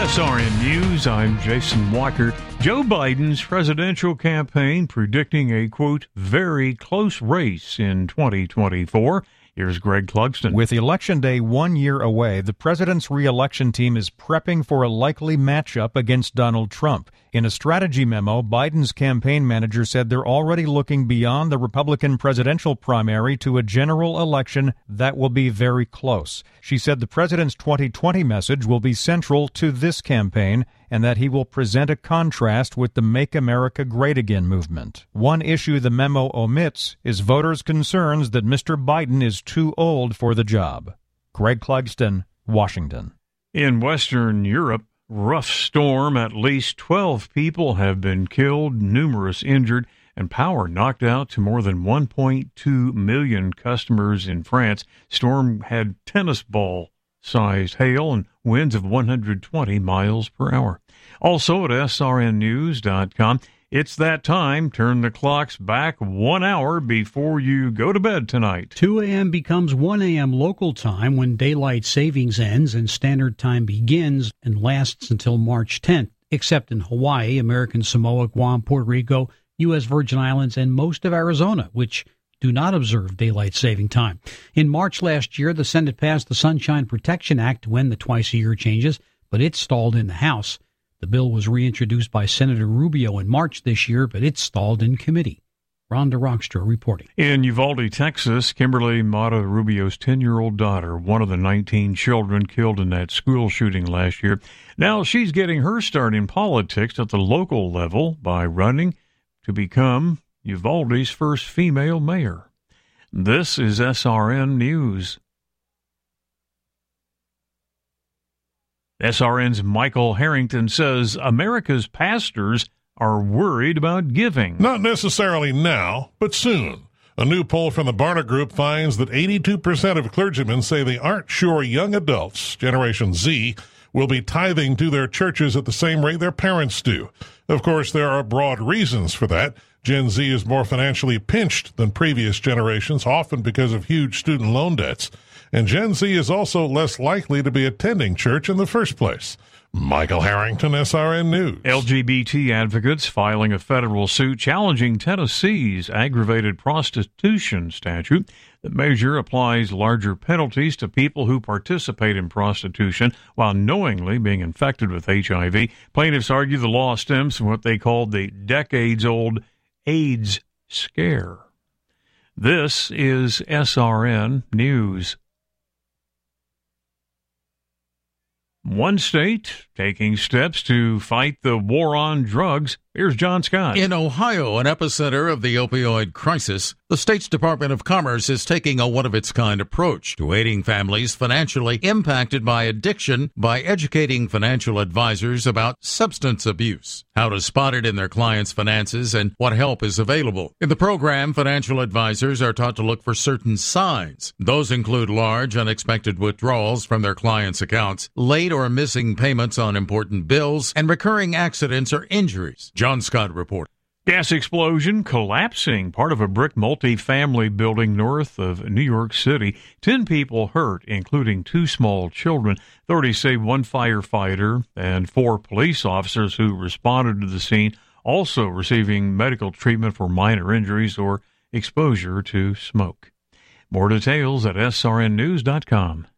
SRN News, I'm Jason Walker. Joe Biden's presidential campaign predicting a, quote, very close race in 2024. Here's Greg Clugston. With Election Day 1 year away, the president's re-election team is prepping for a likely matchup against Donald Trump. In a strategy memo, Biden's campaign manager said they're already looking beyond the Republican presidential primary to a general election that will be very close. She said the president's 2020 message will be central to this campaign and that he will present a contrast with the Make America Great Again movement. One issue the memo omits is voters' concerns that Mr. Biden is too old for the job. Greg Clugston, Washington. In Western Europe, rough storm. At least 12 people have been killed, numerous injured, and power knocked out to more than 1.2 million customers in France. Storm had tennis ball-sized hail and winds of 120 miles per hour. Also at srnnews.com, it's that time. Turn the clocks back 1 hour before you go to bed tonight. 2 a.m. becomes 1 a.m. local time when daylight savings ends and standard time begins and lasts until March 10th, except in Hawaii, American Samoa, Guam, Puerto Rico, U.S. Virgin Islands, and most of Arizona, which do not observe daylight saving time. In March last year, the Senate passed the Sunshine Protection Act to end the twice-a-year changes, but it stalled in the House. The bill was reintroduced by Senator Rubio in March this year, but it stalled in committee. Rhonda Rockstra reporting. In Uvalde, Texas, Kimberly Mata Rubio's 10-year-old daughter, one of the 19 children killed in that school shooting last year. Now she's getting her start in politics at the local level by running to become Uvalde's first female mayor. This is SRN News. SRN's Michael Harrington says America's pastors are worried about giving. Not necessarily now, but soon. A new poll from the Barna Group finds that 82% of clergymen say they aren't sure young adults, Generation Z, will be tithing to their churches at the same rate their parents do. Of course, there are broad reasons for that. Gen Z is more financially pinched than previous generations, often because of huge student loan debts. And Gen Z is also less likely to be attending church in the first place. Michael Harrington, SRN News. LGBT advocates filing a federal suit challenging Tennessee's aggravated prostitution statute. The measure applies larger penalties to people who participate in prostitution while knowingly being infected with HIV. Plaintiffs argue the law stems from what they called the decades-old AIDS scare. This is SRN News. One state taking steps to fight the war on drugs. Here's John Scott. In Ohio, an epicenter of the opioid crisis, the state's Department of Commerce is taking a one-of-its-kind approach to aiding families financially impacted by addiction by educating financial advisors about substance abuse, how to spot it in their clients' finances, and what help is available. In the program, financial advisors are taught to look for certain signs. Those include large, unexpected withdrawals from their clients' accounts, late or missing payments on important bills, and recurring accidents or injuries. John Scott reports. Gas explosion collapsing part of a brick multi-family building north of New York City. 10 people hurt, including 2 small children. Authorities say 1 firefighter and 4 police officers who responded to the scene also receiving medical treatment for minor injuries or exposure to smoke. More details at srnnews.com.